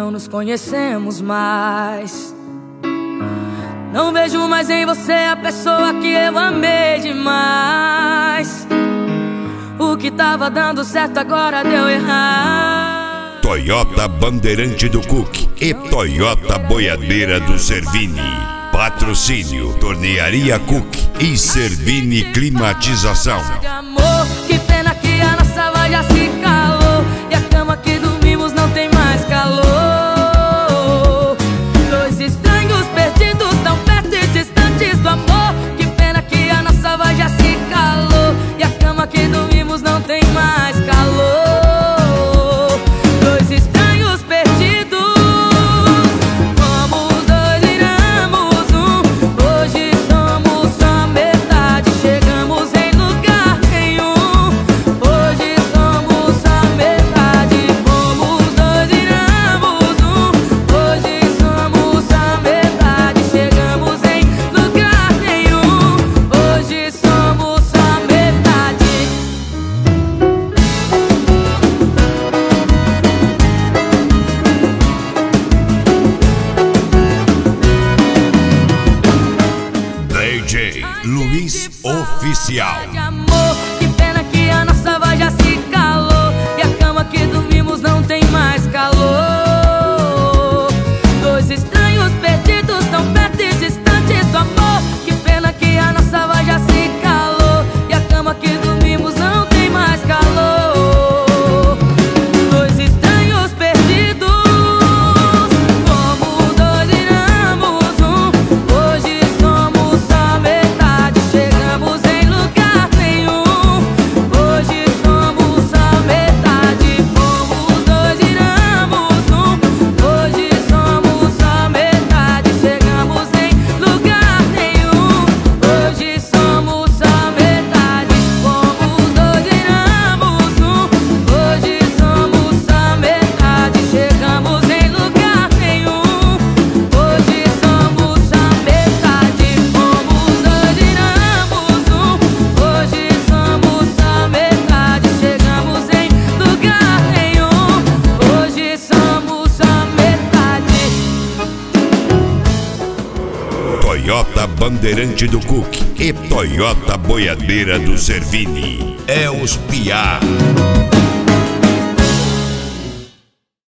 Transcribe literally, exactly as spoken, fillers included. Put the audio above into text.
não nos conhecemos mais. Não vejo mais em você a pessoa que eu amei demais. O que tava dando certo agora deu errado. Toyota Bandeirante do Cook e Toyota Boiadeira do Servini. Patrocínio Tornearia Cook e Servini Climatização. De amor, que pena que a nossa voz já se calou e a cama que dormimos não tem mais calor. Dois estranhos perdidos tão perto e distantes do amor. Que pena que a nossa voz já se calou e a cama que dormimos não tem mais calor. Dois estranhos perdidos, como os dois viramos um. Hoje somos só metade, chegamos em lugar nenhum. Hoje somos só metade, como os dois viramos um. Hoje somos só metade, chegamos em lugar nenhum. Hoje somos só metade. D J Luiz Oficial. De amor, que pena que a nossa voz já se calou e a cama que dormimos não tem mais calor. Dois estranhos perdidos tão perto e distantes do amor. Que pena que a nossa voz já se calou e a cama que dormimos não tem mais calor. Dois estranhos perdidos, como os dois viramos um. Hoje somos só metade, chegamos em lugar nenhum. Hoje somos só metade, como os dois viramos um. Hoje somos só metade, chegamos em lugar nenhum. Hoje somos só metade, como os dois viramos um. Hoje somos só metade, chegamos em lugar nenhum. Hoje somos só metade, como os dois viramos um. Hoje somos só metade, chegamos em lugar nenhum. Hoje somos só metade. Toyota Bandeirante do Cook e Toyota Boiadeira do Servini. É os piá.